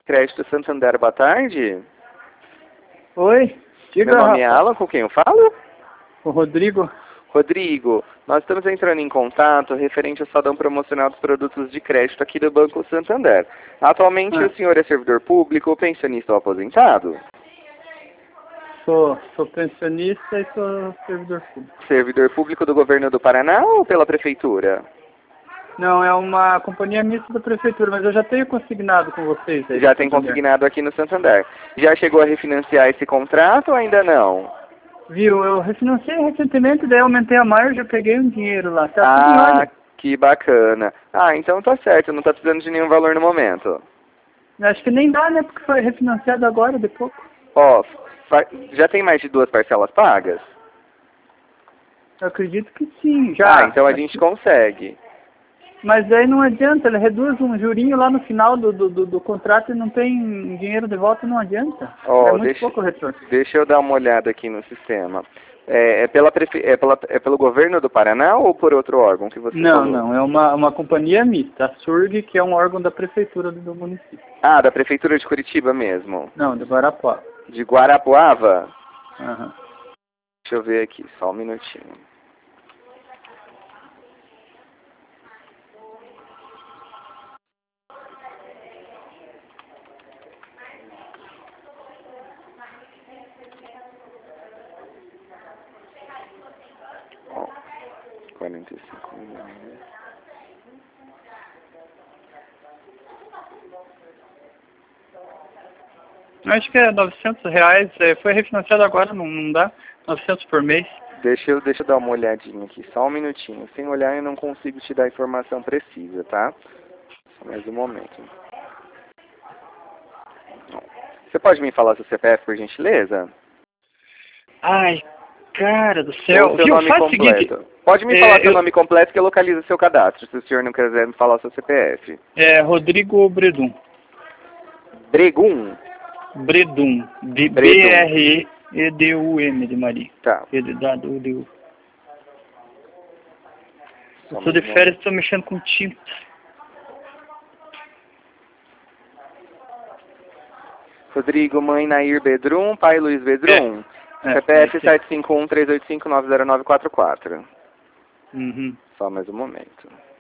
Crédito Santander, boa tarde. Oi, diga, Meu nome é Alan, com quem eu falo? o Rodrigo. Rodrigo, nós estamos entrando em contato referente ao saldão promocional dos produtos de crédito aqui do Banco Santander. Atualmente o senhor é servidor público, pensionista ou aposentado? Sou pensionista e sou servidor público. Servidor público do governo do Paraná ou pela prefeitura? Não, é uma companhia mista da prefeitura, mas eu já tenho consignado com vocês aí. Já tem consignado aqui no Santander. Já chegou a refinanciar esse contrato ou ainda não? Viu, eu refinanciei recentemente, daí aumentei a margem, eu peguei um dinheiro lá. Tá tudo em ordem. Que bacana. Então tá certo, não tá precisando de nenhum valor no momento. Acho que nem dá, né, porque foi refinanciado agora, de pouco. Ó, já tem mais de 2 parcelas pagas? Eu acredito que sim, já. Então a gente consegue. Mas daí não adianta, ele reduz um jurinho lá no final do contrato e não tem dinheiro de volta, não adianta. É muito pouco retorno. Deixa eu dar uma olhada aqui no sistema. É pelo governo do Paraná ou por outro órgão que você falou? Não, é uma companhia mista, a SURG, que é um órgão da prefeitura do município. Da prefeitura de Curitiba mesmo? Não, de Guarapuava. De Guarapuava? Aham. Deixa eu ver aqui, só um minutinho. Ó, 45 milhões. Acho que é R$900, foi refinanciado agora, não dá? 900 por mês. Deixa eu dar uma olhadinha aqui, só um minutinho. Sem olhar eu não consigo te dar a informação precisa, tá? Só mais um momento. Você pode me falar seu CPF, por gentileza? Ai, cara do céu. Seu nome completo. Pode me falar seu nome completo que eu localizo seu cadastro, se o senhor não quiser me falar seu CPF. É Rodrigo Bredum. Bregum? Bredum. B-R-E-D-U-M de Maria. Tá. Eu tô de férias, tô mexendo com tinta. Rodrigo, mãe Nair Bedrum, pai Luiz Bedrum. CPF 751-385-90944. Uhum. Só mais um momento.